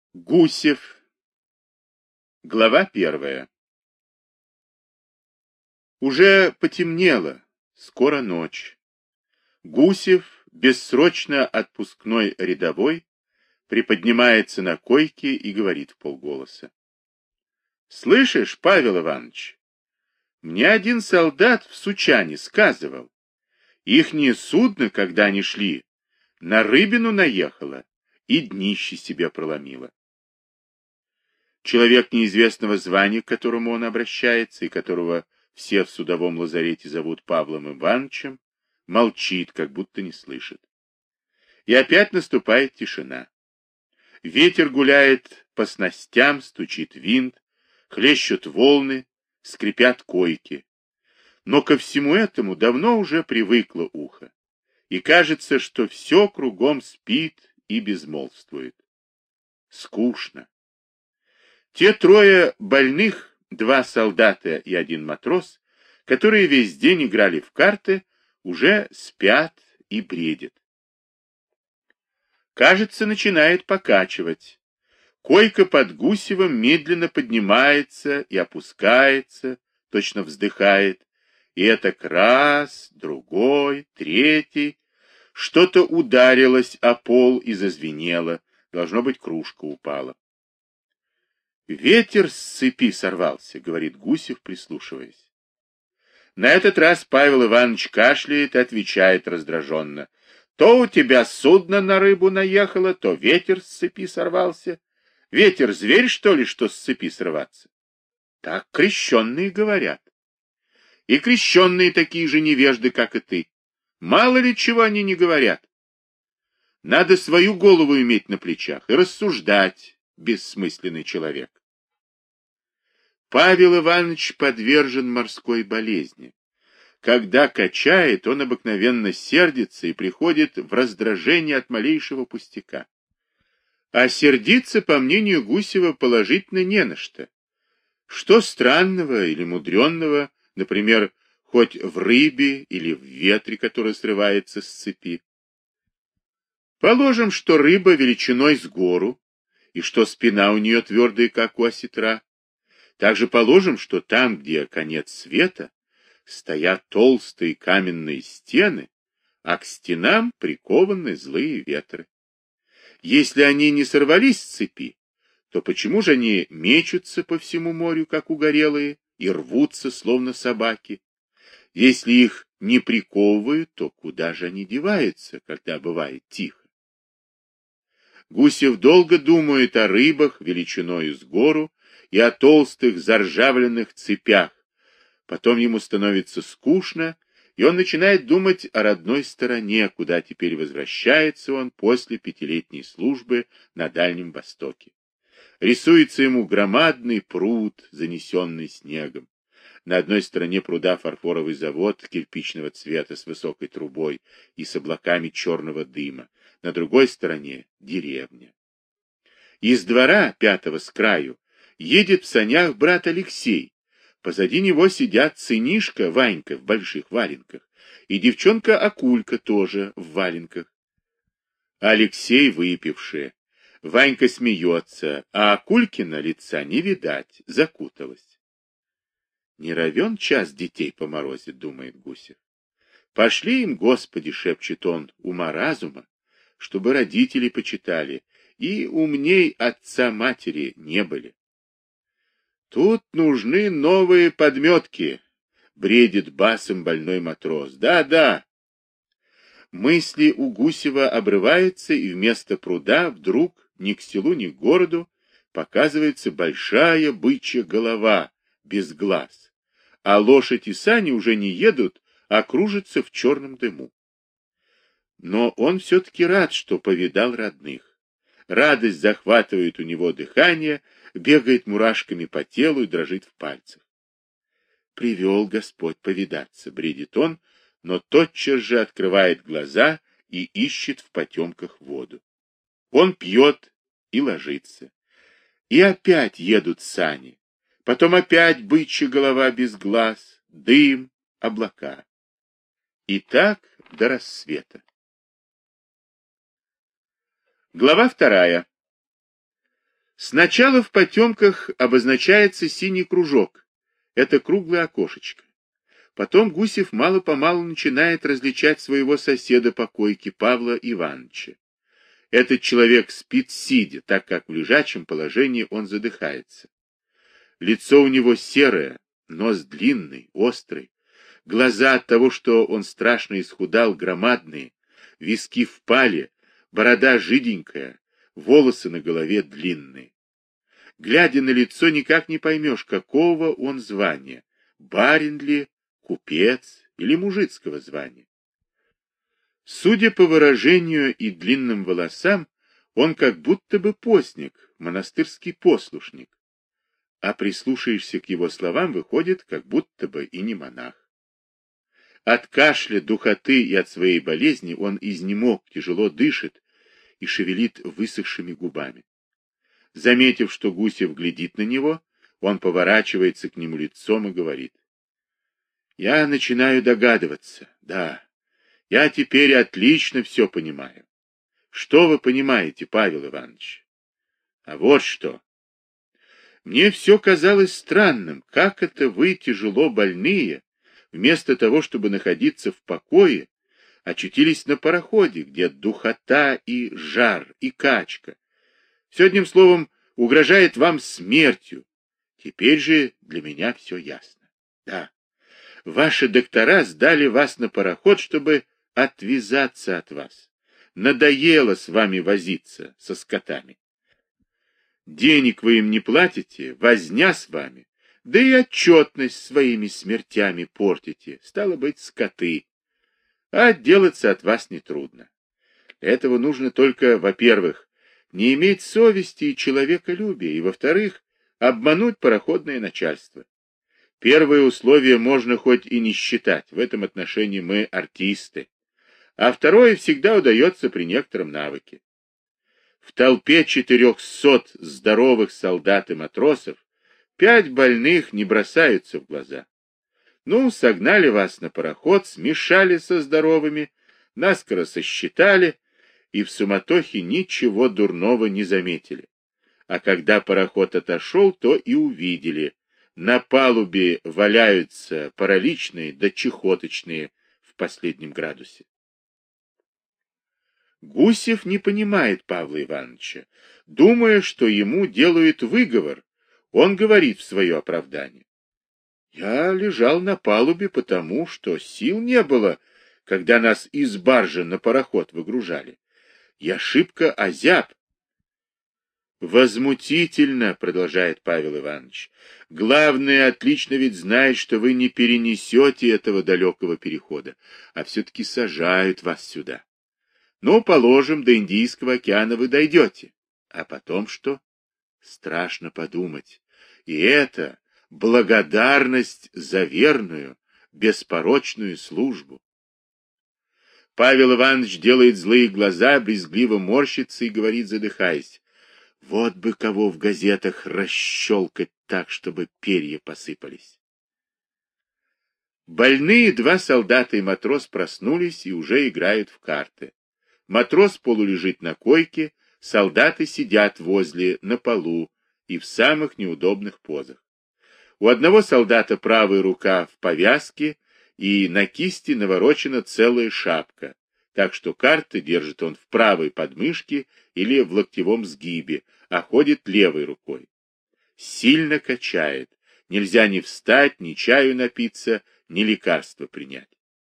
Гусев. Глава 1. Уже потемнело, скоро ночь. Гусев, бессрочно отпускной рядовой, приподнимается на койке и говорит вполголоса. «Слышишь, Павел Иванович, мне один солдат в Сучане сказывал, ихнее судно, когда они шли, на рыбину наехало и днище себе проломило». Человек неизвестного звания, к которому он обращается, и которого все в судовом лазарете зовут Павлом Ивановичем, молчит, как будто не слышит. И опять наступает тишина. Ветер гуляет по снастям, стучит винт, хлещут волны, скрипят койки. Но ко всему этому давно уже привыкло ухо, и кажется, что все кругом спит и безмолвствует. Скучно. Те трое больных, 2 солдата и 1 матрос, которые весь день играли в карты, уже спят и бредят. Кажется, начинает покачивать. Койка под Гусевым медленно поднимается и опускается, точно вздыхает. И это раз, другой, третий. Что-то ударилось о пол и зазвенело. Должно быть, кружка упала. «Ветер с цепи сорвался», — говорит Гусев, прислушиваясь. На этот раз Павел Иванович кашляет и отвечает раздраженно. «То у тебя судно на рыбу наехало, то ветер с цепи сорвался. Ветер — зверь, что ли, что с цепи срываться?» Так крещенные говорят. И крещенные такие же невежды, как и ты. Мало ли чего они не говорят. Надо свою голову иметь на плечах и рассуждать, бессмысленный человек. Павел Иванович подвержен морской болезни. Когда качает, он обыкновенно сердится и приходит в раздражение от малейшего пустяка. А сердиться, по мнению Гусева, положительно не на что. Что странного или мудренного, например, хоть в рыбе или в ветре, который срывается с цепи? Положим, что рыба величиной с гору, и что спина у нее твердая, как у осетра. Также положим, что там, где конец света, стоят толстые каменные стены, а к стенам прикованы злые ветры. Если они не сорвались с цепи, то почему же они мечутся по всему морю, как угорелые, и рвутся, словно собаки? Если их не приковывают, то куда же они деваются, когда бывает тихо? Гусев долго думает о рыбах величиною с гору и о толстых заржавленных цепях. Потом ему становится скучно, и он начинает думать о родной стороне, куда теперь возвращается он после 5-летней службы на Дальнем Востоке. Рисуется ему громадный пруд, занесенный снегом. На одной стороне пруда фарфоровый завод кирпичного цвета с высокой трубой и с облаками черного дыма. На другой стороне деревня. Из двора, 5-го с краю, едет в санях брат Алексей. Позади него сидят сынишка Ванька в больших валенках и девчонка Акулька тоже в валенках. Алексей выпивший. Ванька смеется, а Акулькина лица не видать, закуталась. Не равен час детей поморозит, думает Гусев. Пошли им, Господи, шепчет он, ума-разума, чтобы родители почитали и умней отца-матери не были. Тут нужны новые подметки, бредит басом больной матрос. Да. Мысли у Гусева обрываются, и вместо пруда вдруг ни к селу, ни к городу показывается большая бычья голова без глаз, а лошадь и сани уже не едут, а кружатся в черном дыму. Но он все-таки рад, что повидал родных. Радость захватывает у него дыхание, бегает мурашками по телу и дрожит в пальцах. Привел Господь повидаться, бредит он, но тотчас же открывает глаза и ищет в потемках воду. Он пьет и ложится. И опять едут сани. Потом опять бычья голова без глаз, дым, облака. И так до рассвета. Глава 2. Сначала в потемках обозначается синий кружок. Это круглое окошечко. Потом Гусев мало-помалу начинает различать своего соседа по койке Павла Ивановича. Этот человек спит сидя, так как в лежачем положении он задыхается. Лицо у него серое, нос длинный, острый, глаза от того, что он страшно исхудал, громадные, виски впали, борода жиденькая, волосы на голове длинные. Глядя на лицо, никак не поймешь, какого он звания, барин ли, купец или мужицкого звания. Судя по выражению и длинным волосам, он как будто бы постник, монастырский послушник. А прислушаешься к его словам, выходит, как будто бы и не монах. От кашля, духоты и от своей болезни он изнемог, тяжело дышит и шевелит высохшими губами. Заметив, что Гусев глядит на него, он поворачивается к нему лицом и говорит: «Я начинаю догадываться, да, я теперь отлично все понимаю. Что вы понимаете, Павел Иванович? А вот что. Мне все казалось странным, как это вы, тяжело больные, вместо того, чтобы находиться в покое, очутились на пароходе, где духота и жар, и качка. Все, одним словом, угрожает вам смертью. Теперь же для меня все ясно. Да, ваши доктора сдали вас на пароход, чтобы отвязаться от вас. Надоело с вами возиться, со скотами. Денег вы им не платите, возня с вами, да и отчетность своими смертями портите, стало быть, скоты. А отделаться от вас нетрудно. Этого нужно только, во-первых, не иметь совести и человеколюбия, и, во-вторых, обмануть пароходное начальство. Первое условие можно хоть и не считать, в этом отношении мы артисты, а второе всегда удается при некотором навыке. В толпе 400 здоровых солдат и матросов 5 больных не бросаются в глаза. Ну, согнали вас на пароход, смешали со здоровыми, наскоро сосчитали, и в суматохе ничего дурного не заметили. А когда пароход отошел, то и увидели. На палубе валяются параличные да чехоточные в последнем градусе. Гусев не понимает Павла Ивановича. Думая, что ему делают выговор, он говорит в свое оправдание: «Я лежал на палубе потому, что сил не было, когда нас из баржи на пароход выгружали. Я шибко озяб». «Возмутительно, — продолжает Павел Иванович, — главное, отлично ведь знает, что вы не перенесете этого далекого перехода, а все-таки сажают вас сюда. Ну, положим, до Индийского океана вы дойдете. А потом что? Страшно подумать. И это благодарность за верную, беспорочную службу». Павел Иванович делает злые глаза, брезгливо морщится и говорит, задыхаясь: «Вот бы кого в газетах расщелкать так, чтобы перья посыпались». Больные 2 солдата и матрос проснулись и уже играют в карты. Матрос полулежит на койке, солдаты сидят возле, на полу и в самых неудобных позах. У одного солдата правая рука в повязке, и на кисти наворочена целая шапка, так что карты держит он в правой подмышке или в локтевом сгибе, а ходит левой рукой. Сильно качает, нельзя ни встать, ни чаю напиться, ни лекарства принять.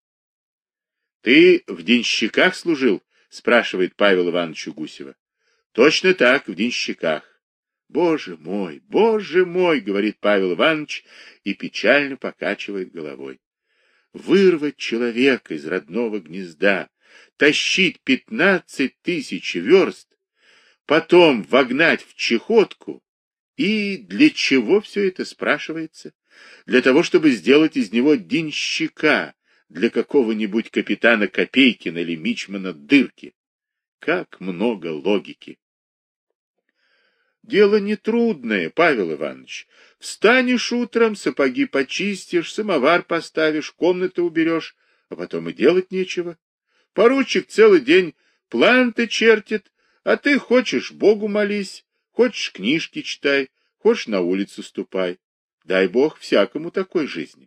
«Ты в денщиках служил?» — спрашивает Павел Иванович у Гусева. «Точно так, в денщиках». Боже мой, — говорит Павел Иванович и печально покачивает головой. Вырвать человека из родного гнезда, тащить 15 000 верст, потом вогнать в чехотку, и для чего все это, спрашивается? Для того, чтобы сделать из него денщика для какого-нибудь капитана Копейкина или мичмана Дырки. Как много логики! Дело нетрудное, Павел Иванович. Встанешь утром, сапоги почистишь, самовар поставишь, комнату уберешь, а потом и делать нечего. Поручик целый день план-то чертит, а ты хочешь Богу молись, Хочешь, книжки читай, хочешь, на улицу ступай. Дай Бог всякому такой жизни.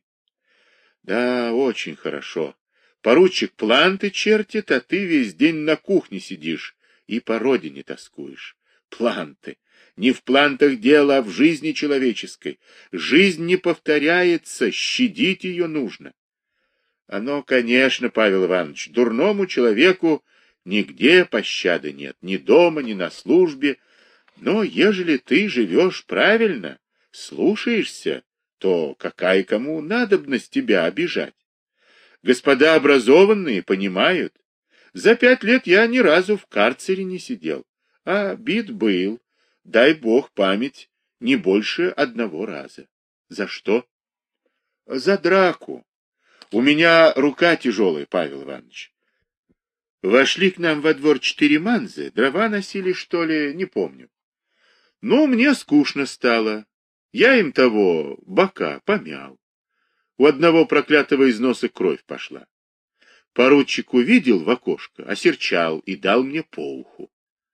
Да, очень хорошо. Поручик планты чертит, а ты весь день на кухне сидишь и по родине тоскуешь. Планты. Не в плантах дело, а в жизни человеческой. Жизнь не повторяется, щадить ее нужно. Оно, конечно, Павел Иванович, дурному человеку нигде пощады нет, ни дома, ни на службе. Но ежели ты живешь правильно, слушаешься, то какая кому надобность тебя обижать? Господа образованные понимают. За 5 лет я ни разу в карцере не сидел, а бит был, дай Бог память, не больше 1 раза. За что? За драку. У меня рука тяжелая, Павел Иванович. Вошли к нам во двор 4 манзы, дрова носили, что ли, не помню. Ну, мне скучно стало. Я им того бока помял. У одного проклятого из носа кровь пошла. Поручик увидел в окошко, осерчал и дал мне по уху.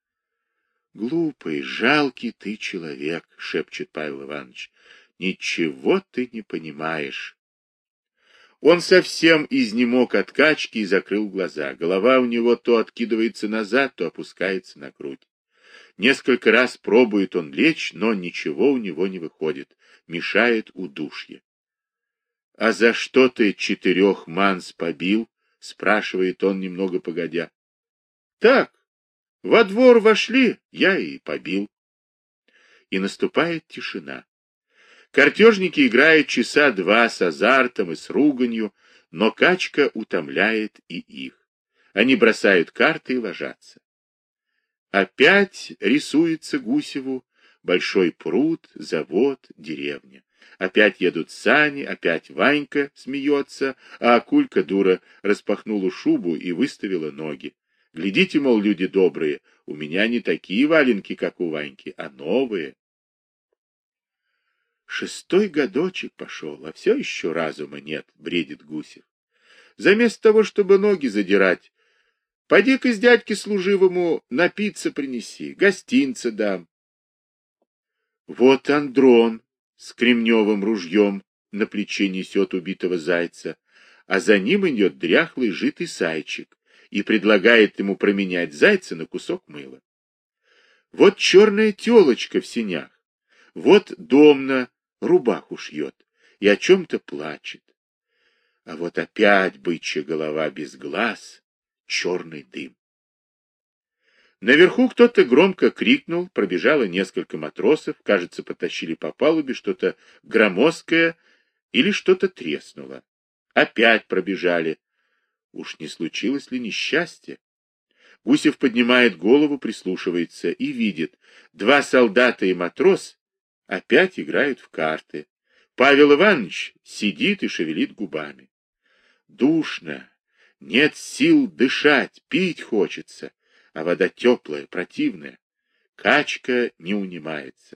Глупый, жалкий ты человек, шепчет Павел Иванович. Ничего ты не понимаешь. Он совсем изнемог от качки и закрыл глаза. Голова у него то откидывается назад, то опускается на грудь. Несколько раз пробует он лечь, но ничего у него не выходит. Мешает удушье. — А за что ты 4 манс побил? — спрашивает он немного погодя. — Так, во двор вошли, я и побил. И наступает тишина. Картежники играют часа 2 с азартом и с руганью, но качка утомляет и их. Они бросают карты и ложатся. Опять рисуется Гусеву большой пруд, завод, деревня. Опять едут сани, опять Ванька смеется, а Акулька, дура, распахнула шубу и выставила ноги. Глядите, мол, люди добрые, у меня не такие валенки, как у Ваньки, а новые. 6-й годочек пошел, а все еще разума нет, бредит Гусев. Заместо того, чтобы ноги задирать, поди-ка с дядьки служивому напиться принеси, гостинца дам. Вот Андрон с кремневым ружьем на плече несет убитого зайца, а за ним идет дряхлый житый сайчик и предлагает ему променять зайца на кусок мыла. Вот черная телочка в сенях, вот домна рубаху шьет и о чем-то плачет. А вот опять бычья голова без глаз, черный дым. Наверху кто-то громко крикнул, пробежало несколько матросов, кажется, потащили по палубе что-то громоздкое или что-то треснуло. Опять пробежали. Уж не случилось ли несчастье? Гусев поднимает голову, прислушивается и видит. 2 солдата и матрос опять играют в карты. Павел Иванович сидит и шевелит губами. Душно, нет сил дышать, пить хочется, а вода теплая, противная. Качка не унимается.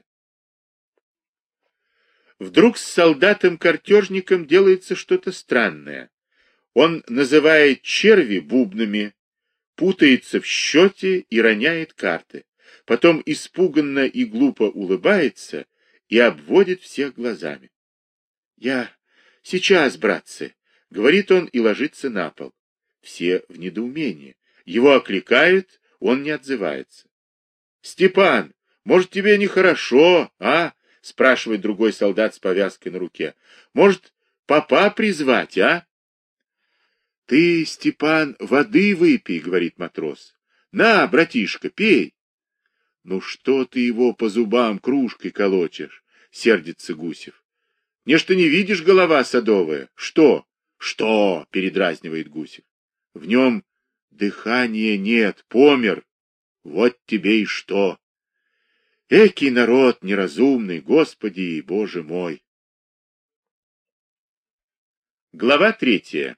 Вдруг с солдатом-картежником делается что-то странное. Он называет черви бубнами, путается в счете и роняет карты. Потом испуганно и глупо улыбается и обводит всех глазами. «Я сейчас, братцы», — говорит он и ложится на пол. Все в недоумении. Его окликают, он не отзывается. «Степан, может, тебе нехорошо, а?» — спрашивает другой солдат с повязкой на руке. «Может, попа призвать, а?» «Ты, Степан, воды выпей», — говорит матрос. «На, братишка, пей». «Ну что ты его по зубам кружкой колотишь?» — сердится Гусев. «Нечто не видишь, голова садовая?» «Что?» «Что?» — передразнивает Гусев. «В нем дыхания нет, помер. Вот тебе и что. Экий народ неразумный, Господи, Боже мой!» Глава 3.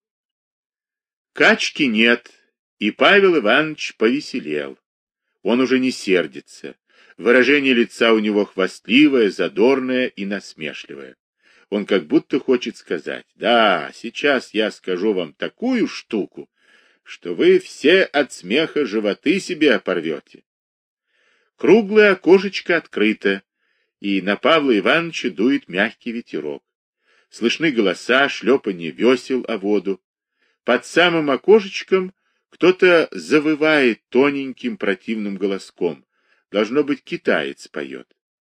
Качки нет, и Павел Иванович повеселел. Он уже не сердится. Выражение лица у него хвастливое, задорное и насмешливое. Он как будто хочет сказать: «Да, сейчас я скажу вам такую штуку, что вы все от смеха животы себе порвете». Круглое окошечко открыто, и на Павла Ивановича дует мягкий ветерок. Слышны голоса, шлепанье весел о воду. Под самым окошечком кто-то завывает тоненьким противным голоском. Должно быть, китаец поет.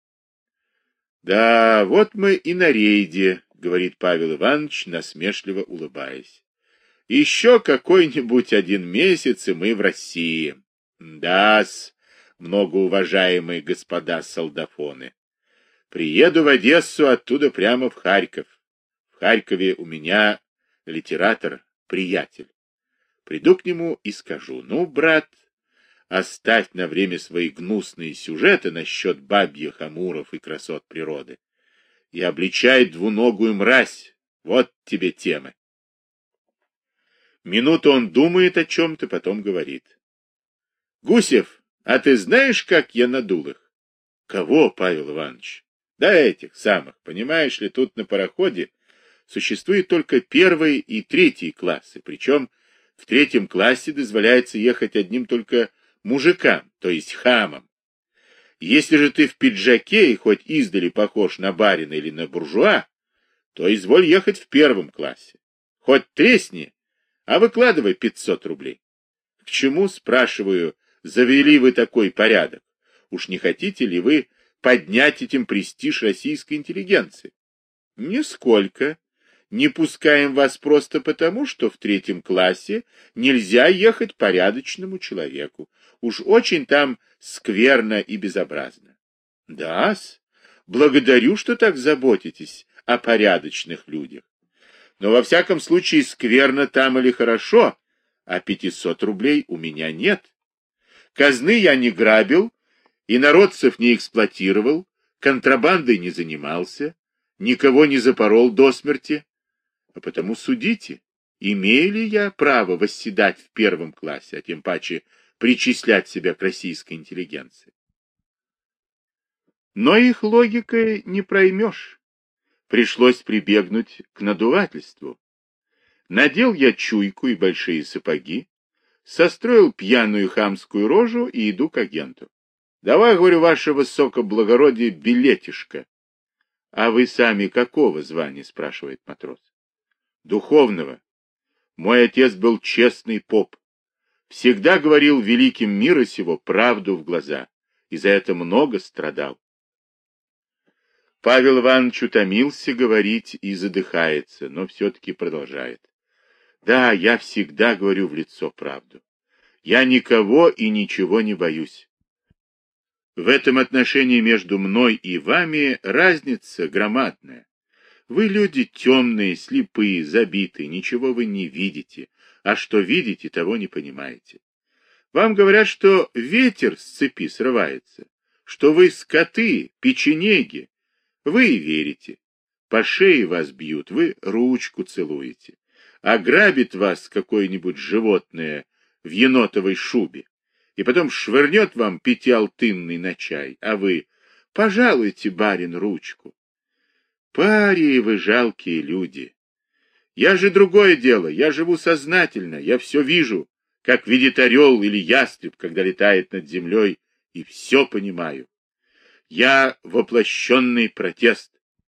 «Да, вот мы и на рейде», — говорит Павел Иванович, насмешливо улыбаясь. «Еще какой-нибудь 1 месяц, и мы в России. Да-с, многоуважаемые господа солдафоны. Приеду в Одессу, оттуда прямо в Харьков. В Харькове у меня литератор, приятель. Приду к нему и скажу: ну, брат, оставь на время свои гнусные сюжеты насчет бабьих амуров и красот природы и обличай двуногую мразь. Вот тебе темы». Минуту он думает о чем-то, потом говорит: «Гусев, а ты знаешь, как я надул их?» «Кого, Павел Иванович?» «Да этих самых. Понимаешь ли, тут на пароходе существует только 1 и 3 классы, причем в 3 классе дозволяется ехать одним только мужикам, то есть хамам. Если же ты в пиджаке и хоть издали похож на барина или на буржуа, то изволь ехать в 1 классе. Хоть тресни, а выкладывай 500 рублей. К чему, спрашиваю, завели вы такой порядок? Уж не хотите ли вы поднять этим престиж российской интеллигенции? Нисколько. Не пускаем вас просто потому, что в 3 классе нельзя ехать порядочному человеку. Уж очень там скверно и безобразно. Да-с, благодарю, что так заботитесь о порядочных людях. Но во всяком случае скверно там или хорошо, а 500 рублей у меня нет. Казны я не грабил, и народцев не эксплуатировал, контрабандой не занимался, никого не запорол до смерти. А потому судите, имею ли я право восседать в 1 классе, а тем паче причислять себя к российской интеллигенции. Но их логикой не проймешь. Пришлось прибегнуть к надувательству. Надел я чуйку и большие сапоги, состроил пьяную хамскую рожу и иду к агенту. Давай, говорю, ваше высокоблагородие, билетишко. А вы сами какого звания, спрашивает матрос. Духовного. Мой отец был честный поп. Всегда говорил великим мира сего правду в глаза, и за это много страдал. Павел Иванович утомился говорить и задыхается, но все-таки продолжает. Да, я всегда говорю в лицо правду. Я никого и ничего не боюсь. В этом отношении между мной и вами разница громадная. Вы люди темные, слепые, забитые, ничего вы не видите, а что видите, того не понимаете. Вам говорят, что ветер с цепи срывается, что вы скоты, печенеги. Вы верите. По шее вас бьют, вы ручку целуете. Ограбит вас какое-нибудь животное в енотовой шубе, и потом швырнет вам 5-алтынный на чай, а вы: пожалуйте, барин, ручку. Парии вы жалкие люди. Я же другое дело, я живу сознательно, я все вижу, как видит орел или ястреб, когда летает над землей, и все понимаю. Я воплощенный протест.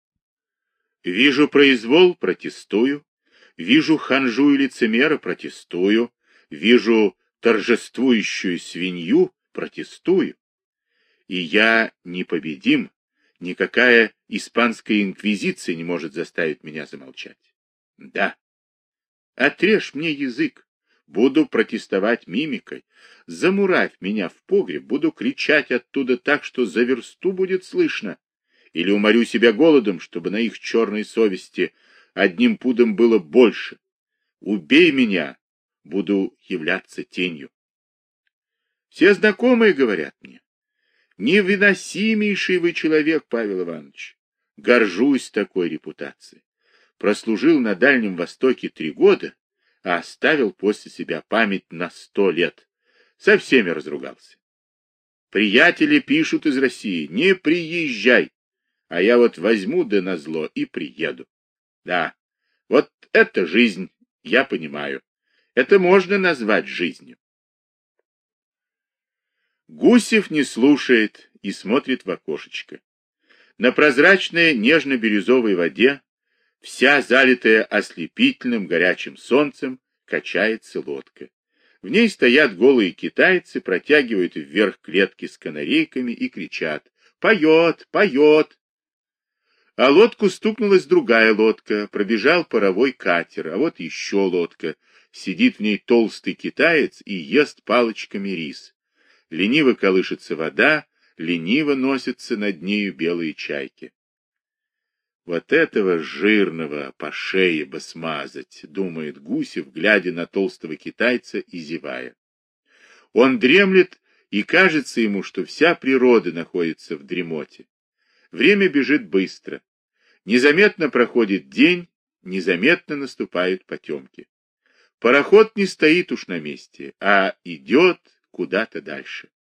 Вижу произвол — протестую, вижу ханжу и лицемера — протестую, вижу торжествующую свинью — протестую. И я непобедим. Никакая испанская инквизиция не может заставить меня замолчать. Да. Отрежь мне язык. Буду протестовать мимикой. Замуравь меня в погреб. Буду кричать оттуда так, что за версту будет слышно. Или уморю себя голодом, чтобы на их черной совести 1 пудом было больше. Убей меня. Буду являться тенью. Все знакомые говорят мне: невыносимейший вы человек, Павел Иванович. Горжусь такой репутацией. Прослужил на Дальнем Востоке 3 года, а оставил после себя память на 100 лет. Со всеми разругался. Приятели пишут из России: не приезжай. А я вот возьму да назло и приеду. Да, вот это жизнь, я понимаю. Это можно назвать жизнью. Гусев не слушает и смотрит в окошечко. На прозрачной нежно-бирюзовой воде, вся залитая ослепительным горячим солнцем, качается лодка. В ней стоят голые китайцы, протягивают вверх клетки с канарейками и кричат: «Поет! Поет!». А лодку стукнулась другая лодка, пробежал паровой катер, а вот еще лодка. Сидит в ней толстый китаец и ест палочками рис. Лениво колышется вода, лениво носятся над нею белые чайки. Вот этого жирного по шее бы смазать, думает Гусев, глядя на толстого китайца и зевая. Он дремлет, и кажется ему, что вся природа находится в дремоте. Время бежит быстро. Незаметно проходит день, незаметно наступают потемки. Пароход не стоит уж на месте, а идет куда-то дальше.